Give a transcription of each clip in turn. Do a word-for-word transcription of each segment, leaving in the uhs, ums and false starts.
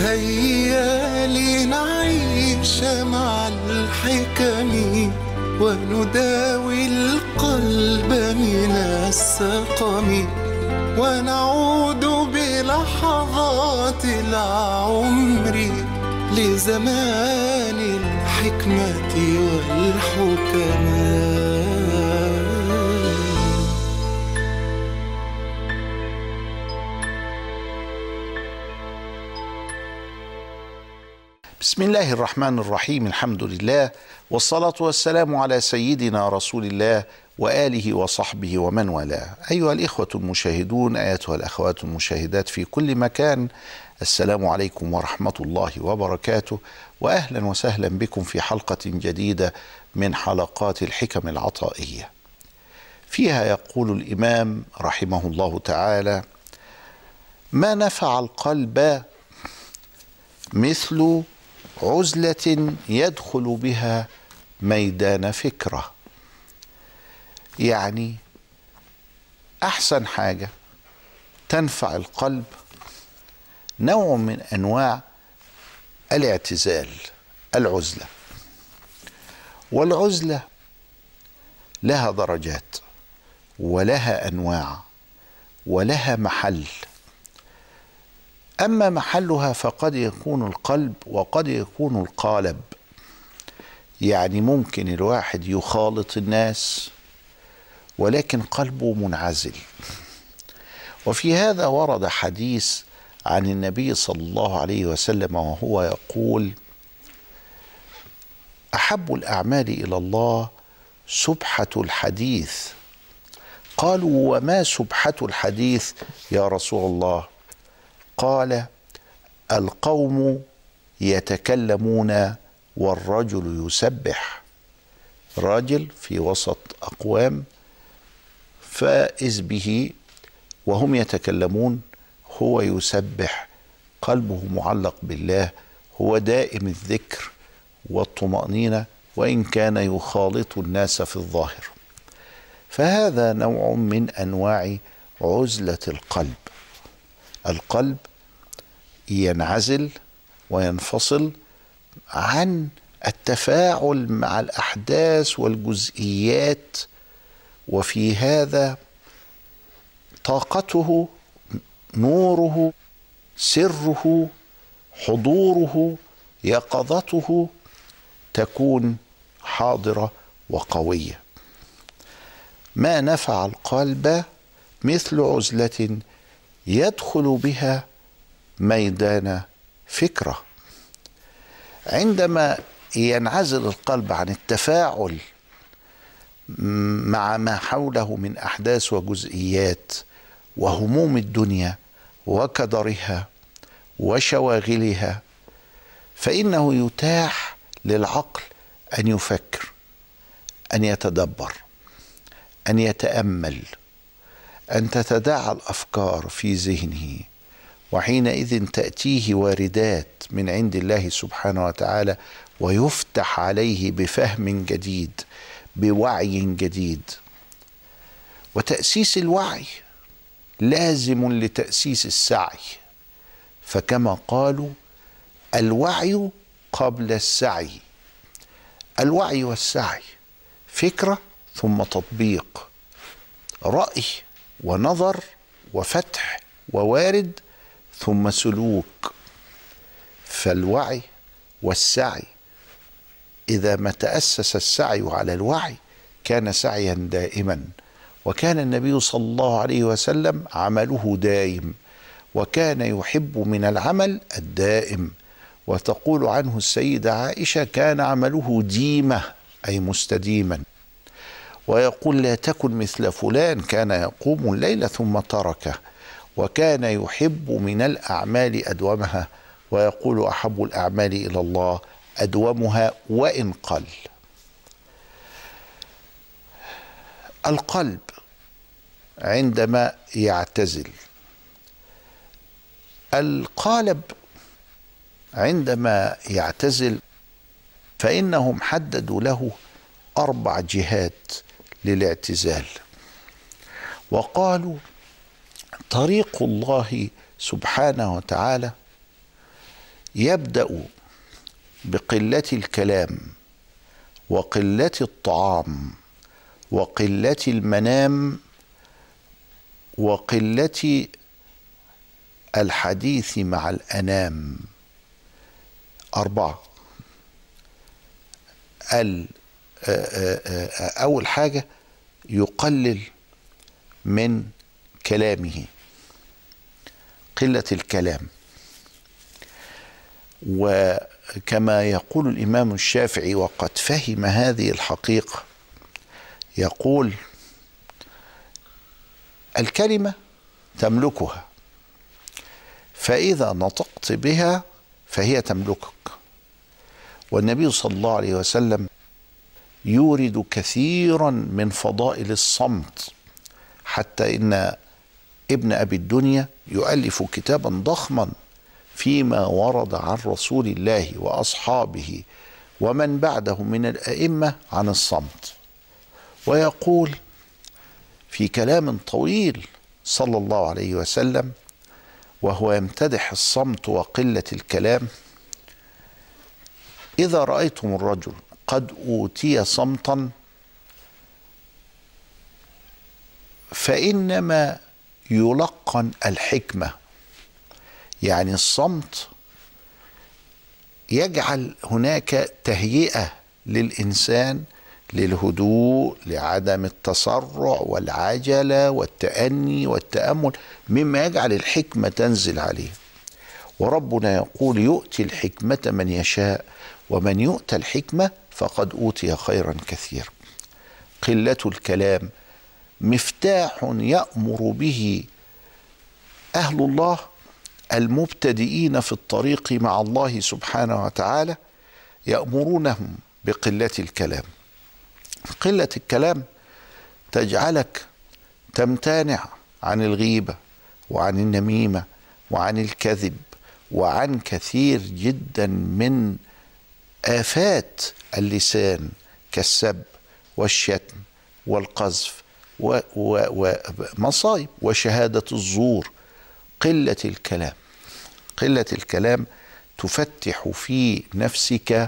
هيا لنعيش مع الحكم ونداوي القلب من السقم ونعود بلحظات العمر لزمان الحكمة والحكماء. بسم الله الرحمن الرحيم. الحمد لله والصلاة والسلام على سيدنا رسول الله وآله وصحبه ومن والاه. أيها الإخوة المشاهدون، أيتها الأخوات المشاهدات في كل مكان، السلام عليكم ورحمة الله وبركاته، وأهلا وسهلا بكم في حلقة جديدة من حلقات الحكم العطائية. فيها يقول الإمام رحمه الله تعالى: ما نفع القلب مثل عزلة يدخل بها ميدان فكرة. يعني أحسن حاجة تنفع القلب نوع من أنواع الاعتزال، العزلة. والعزلة لها درجات ولها أنواع ولها محل. أما محلها فقد يكون القلب وقد يكون القالب. يعني ممكن الواحد يخالط الناس ولكن قلبه منعزل. وفي هذا ورد حديث عن النبي صلى الله عليه وسلم وهو يقول: أحب الأعمال إلى الله سبحة الحديث. قالوا: وما سبحة الحديث يا رسول الله؟ قال: القوم يتكلمون والرجل يسبح. راجل في وسط أقوام فإذ به وهم يتكلمون هو يسبح، قلبه معلق بالله، هو دائم الذكر والطمأنينة وإن كان يخالط الناس في الظاهر. فهذا نوع من أنواع عزلة القلب. القلب ينعزل وينفصل عن التفاعل مع الأحداث والجزئيات، وفي هذا طاقته، نوره، سره، حضوره، يقظته تكون حاضرة وقوية. ما نفع القلب مثل عزلة يدخل بها ميدان فكرة. عندما ينعزل القلب عن التفاعل مع ما حوله من أحداث وجزئيات وهموم الدنيا وكدرها وشواغلها، فإنه يتاح للعقل أن يفكر، أن يتدبر، أن يتأمل، أن تتداعى الأفكار في ذهنه، وحينئذ تأتيه واردات من عند الله سبحانه وتعالى ويفتح عليه بفهم جديد، بوعي جديد. وتأسيس الوعي لازم لتأسيس السعي، فكما قالوا: الوعي قبل السعي. الوعي والسعي فكرة ثم تطبيق، رأي ونظر وفتح ووارد ثم سلوك. فالوعي والسعي إذا ما تأسس السعي على الوعي كان سعيا دائما. وكان النبي صلى الله عليه وسلم عمله دائم، وكان يحب من العمل الدائم. وتقول عنه السيدة عائشة: كان عمله ديمة، أي مستديما. ويقول: لا تكن مثل فلان كان يقوم الليل ثم تركه. وكان يحب من الأعمال أدومها، ويقول: أحب الأعمال إلى الله أدومها وإن قل. القلب عندما يعتزل، القالب عندما يعتزل فإنهم حددوا له أربع جهات للاعتزال، وقالوا: طريق الله سبحانه وتعالى يبدأ بقلة الكلام وقلة الطعام وقلة المنام وقلة الحديث مع الأنام. أربعة. أول حاجة يقلل من كلامه، قلة الكلام. وكما يقول الإمام الشافعي وقد فهم هذه الحقيقة، يقول: الكلمة تملكها، فإذا نطقت بها فهي تملكك. والنبي صلى الله عليه وسلم يورد كثيرا من فضائل الصمت، حتى إن ابن أبي الدنيا يؤلف كتابا ضخما فيما ورد عن رسول الله وأصحابه ومن بعده من الأئمة عن الصمت، ويقول في كلام طويل صلى الله عليه وسلم وهو يمتدح الصمت وقلة الكلام: إذا رأيتم الرجل قد أوتي صمتا فإنما يلقن الحكمة. يعني الصمت يجعل هناك تهيئة للإنسان للهدوء، لعدم التسرع والعجلة والتأني والتأمل، مما يجعل الحكمة تنزل عليه. وربنا يقول: يؤتي الحكمة من يشاء ومن يؤتى الحكمة فقد أوتي خيرا كثيرا. قلة الكلام مفتاح يأمر به أهل الله المبتدئين في الطريق مع الله سبحانه وتعالى، يأمرونهم بقلة الكلام. قلة الكلام تجعلك تمتنع عن الغيبة وعن النميمة وعن الكذب وعن كثير جدا من آفات اللسان كالسب والشتم والقذف ومصائب وشهادة الزور. قلة الكلام قلة الكلام تفتح في نفسك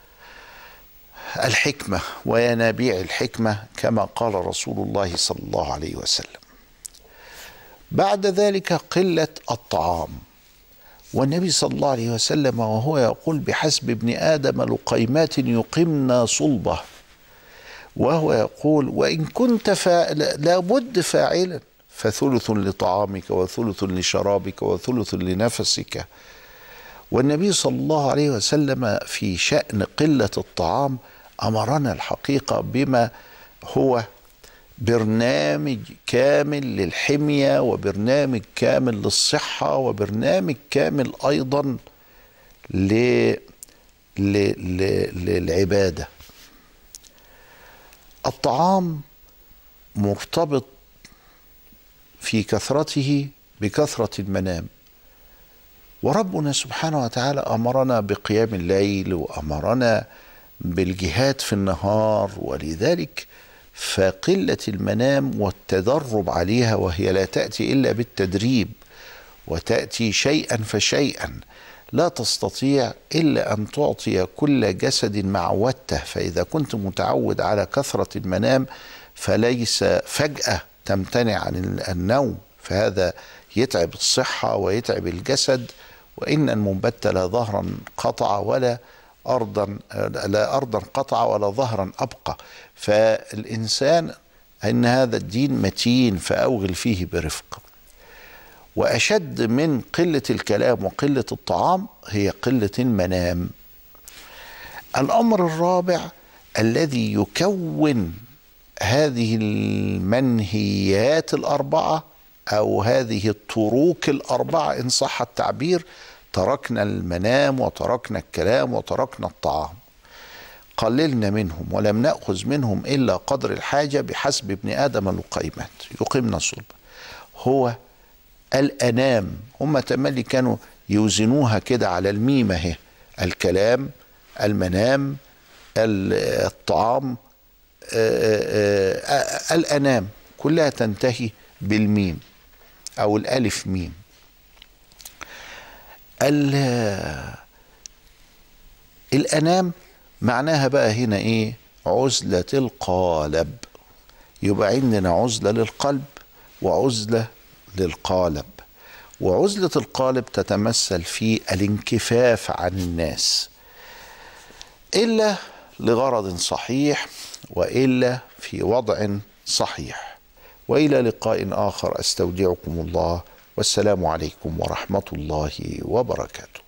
الحكمة وينابيع الحكمة، كما قال رسول الله صلى الله عليه وسلم. بعد ذلك قلة الطعام، والنبي صلى الله عليه وسلم وهو يقول: بحسب ابن آدم لقيمات يقمن صلبه، وهو يقول: وإن كنت لابد فاعلا فثلث لطعامك وثلث لشرابك وثلث لنفسك. والنبي صلى الله عليه وسلم في شأن قلة الطعام أمرنا الحقيقة بما هو برنامج كامل للحمية وبرنامج كامل للصحة وبرنامج كامل أيضا ل... ل... ل... للعبادة. الطعام مرتبط في كثرته بكثرة المنام، وربنا سبحانه وتعالى أمرنا بقيام الليل وأمرنا بالجهاد في النهار، ولذلك فقلة المنام والتدرب عليها، وهي لا تأتي إلا بالتدريب وتأتي شيئا فشيئا، لا تستطيع إلا أن تعطي كل جسد معودته. فإذا كنت متعود على كثرة المنام فليس فجأة تمتنع عن النوم، فهذا يتعب الصحة ويتعب الجسد. وإن المنبت لا ظهرا قطع ولا أرضا لا أرضا قطع ولا ظهرا أبقى. فالإنسان إن هذا الدين متين فأوغل فيه برفق. وأشد من قلة الكلام وقلة الطعام هي قلة المنام. الأمر الرابع الذي يكون هذه المنهيات الأربعة أو هذه التروك الأربعة إن صح التعبير: تركنا المنام وتركنا الكلام وتركنا الطعام، قللنا منهم ولم نأخذ منهم إلا قدر الحاجة بحسب ابن آدم لقيمات يقيمنا صلب. هو الأنام، هم تملي كانوا يوزنوها كده على الميمة اهي: الكلام، المنام، الطعام، الأنام، كلها تنتهي بالميم أو الألف ميم. الأنام معناها بقى هنا إيه؟ عزلة القالب. يبقى عندنا عزلة للقلب وعزلة للقالب. وعزلة القالب تتمثل في الانكفاف عن الناس إلا لغرض صحيح وإلا في وضع صحيح. وإلى لقاء آخر، أستودعكم الله، والسلام عليكم ورحمة الله وبركاته.